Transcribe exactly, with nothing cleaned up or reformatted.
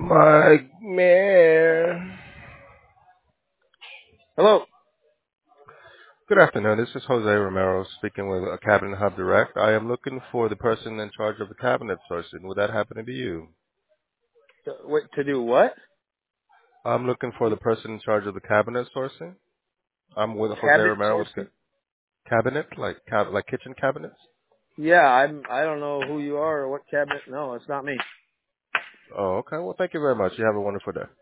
My man. Hello. Good afternoon. This is Jose Romero speaking with a Cabinet Hub Direct. I am looking for the person in charge of the cabinet sourcing. Would that happen to be you? To, wait, to do what? I'm looking for the person in charge of the cabinet sourcing. I'm with Jose Cabinet Romero with sourcing? ca- cabinet, like cab- like kitchen cabinets. Yeah, I'm. I don't know who you are or what cabinet. No, it's not me. Oh, okay. Well, thank you very much. You have a wonderful day.